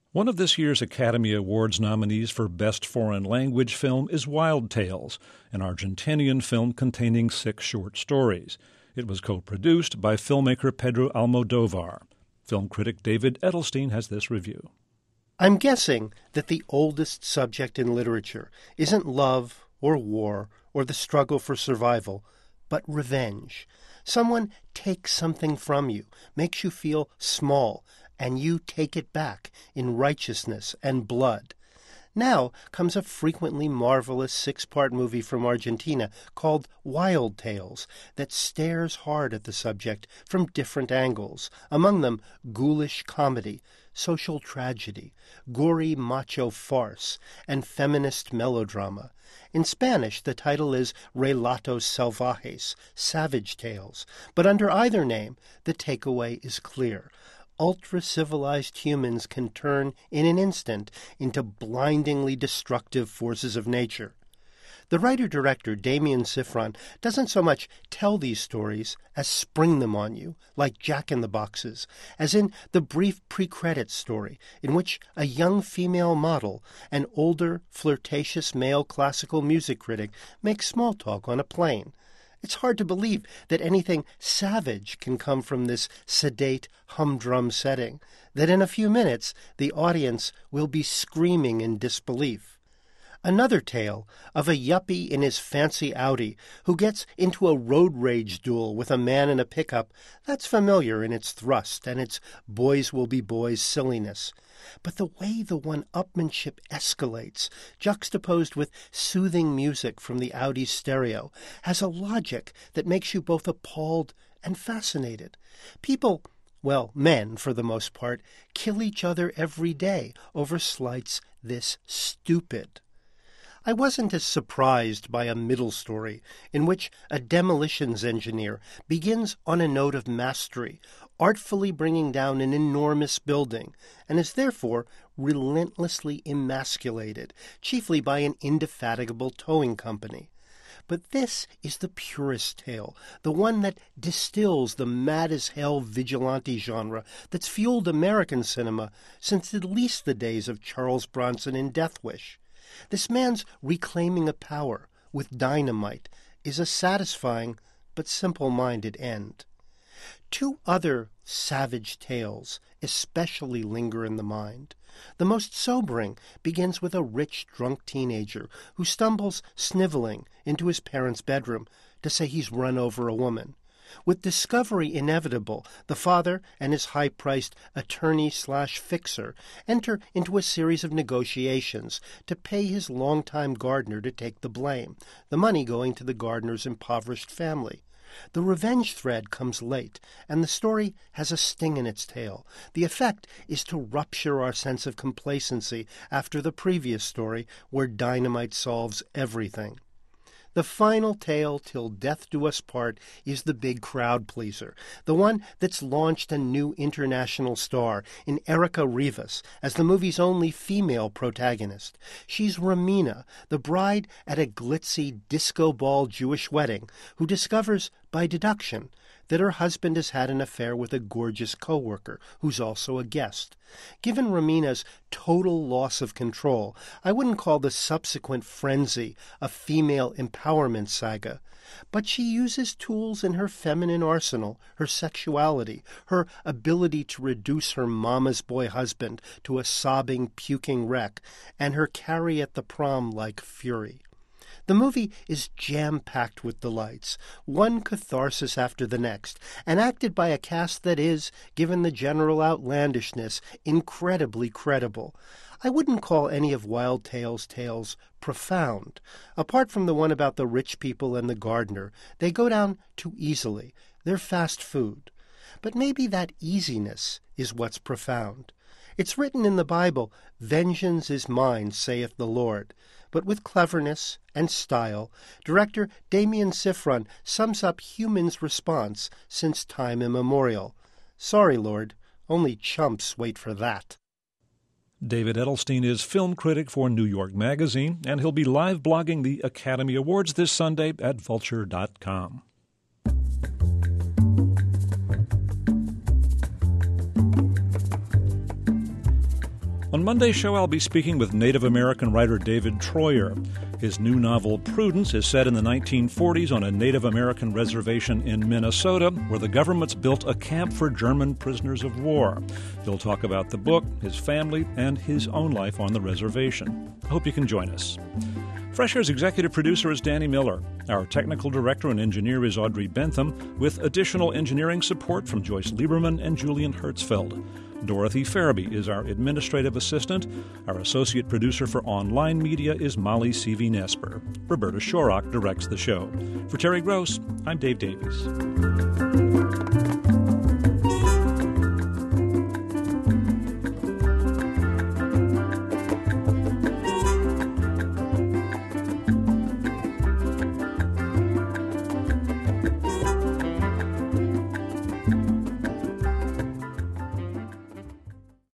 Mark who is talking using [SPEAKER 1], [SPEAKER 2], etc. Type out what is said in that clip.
[SPEAKER 1] One of this year's Academy Awards nominees for Best Foreign Language Film is Wild Tales, an Argentinian film containing 6 short stories. It was co-produced by filmmaker Pedro Almodovar. Film critic David Edelstein has this review.
[SPEAKER 2] I'm guessing that the oldest subject in literature isn't love or war or the struggle for survival, but revenge. Someone takes something from you, makes you feel small, and you take it back in righteousness and blood. Now comes a frequently marvelous 6-part movie from Argentina called Wild Tales that stares hard at the subject from different angles, among them ghoulish comedy, social tragedy, gory macho farce, and feminist melodrama. In Spanish, the title is Relatos Salvajes, Savage Tales, but under either name, the takeaway is clear. Ultra-civilized humans can turn in an instant into blindingly destructive forces of nature. The writer-director Damien Cifron doesn't so much tell these stories as spring them on you, like Jack-in-the-Boxes, as in the brief pre-credits story in which a young female model, an older, flirtatious male classical music critic, makes small talk on a plane. It's hard to believe that anything savage can come from this sedate, humdrum setting, that in a few minutes the audience will be screaming in disbelief. Another tale of a yuppie in his fancy Audi who gets into a road rage duel with a man in a pickup, that's familiar in its thrust and its boys will be boys silliness. But the way the one-upmanship escalates, juxtaposed with soothing music from the Audi stereo, has a logic that makes you both appalled and fascinated. People, well, men for the most part, kill each other every day over slights this stupid. I wasn't as surprised by a middle story in which a demolitions engineer begins on a note of mastery, artfully bringing down an enormous building, and is therefore relentlessly emasculated, chiefly by an indefatigable towing company. But this is the purest tale, the one that distills the mad-as-hell vigilante genre that's fueled American cinema since at least the days of Charles Bronson in Death Wish. This man's reclaiming of power with dynamite is a satisfying but simple-minded end. 2 other savage tales especially linger in the mind. The most sobering begins with a rich, drunk teenager who stumbles sniveling into his parents' bedroom to say he's run over a woman. With discovery inevitable, the father and his high-priced attorney/fixer enter into a series of negotiations to pay his longtime gardener to take the blame, the money going to the gardener's impoverished family. The revenge thread comes late, and the story has a sting in its tail. The effect is to rupture our sense of complacency after the previous story where dynamite solves everything. The final tale, Till Death Do Us Part, is the big crowd pleaser, the one that's launched a new international star in Erica Rivas as the movie's only female protagonist. She's Ramina, the bride at a glitzy disco ball Jewish wedding, who discovers, by deduction, that her husband has had an affair with a gorgeous co-worker who's also a guest. Given Ramina's total loss of control, I wouldn't call the subsequent frenzy a female empowerment saga, but she uses tools in her feminine arsenal, her sexuality, her ability to reduce her mama's boy husband to a sobbing, puking wreck, and her carry at the prom-like fury. The movie is jam-packed with delights, one catharsis after the next, and acted by a cast that is, given the general outlandishness, incredibly credible. I wouldn't call any of Wild Tales' tales profound. Apart from the one about the rich people and the gardener, they go down too easily. They're fast food. But maybe that easiness is what's profound. It's written in the Bible, "Vengeance is mine, saith the Lord." But with cleverness and style, director Damien Cifron sums up humans' response since time immemorial. Sorry, Lord, only chumps wait for that.
[SPEAKER 1] David Edelstein is film critic for New York Magazine, and he'll be live blogging the Academy Awards this Sunday at vulture.com. On Monday's show, I'll be speaking with Native American writer David Treuer. His new novel, Prudence, is set in the 1940s on a Native American reservation in Minnesota, where the government's built a camp for German prisoners of war. He'll talk about the book, his family, and his own life on the reservation. I hope you can join us. Fresh Air's executive producer is Danny Miller. Our technical director and engineer is Audrey Bentham, with additional engineering support from Joyce Lieberman and Julian Hertzfeld. Dorothy Farabee is our administrative assistant. Our associate producer for online media is Molly Seavey-Nesper. Roberta Shorrock directs the show. For Terry Gross, I'm Dave Davies.